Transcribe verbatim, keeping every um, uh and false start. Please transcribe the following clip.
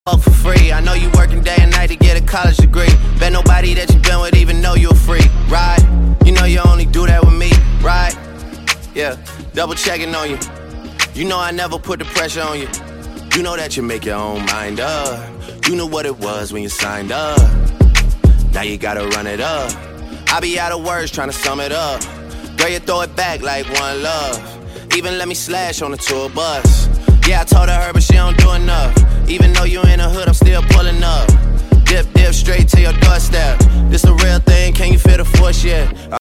Fuck for free. I know you working day and night to get a college degree. Bet nobody that you been with even know you a freak, right? You know you only do that with me, right? Yeah, double checking on you. You know I never put the pressure on you. You know that you make your own mind up. You knew what it was when you signed up. Now you gotta run it up. I be out of words trying to sum it up. Girl, you throw it back like one love. Even let me slash on the tour bus. Yeah, I told her her, but she don't do enough. Even though you in the hood, I'm still pulling up. Dip, dip, straight to your doorstep. This the real thing, can you feel the force yet?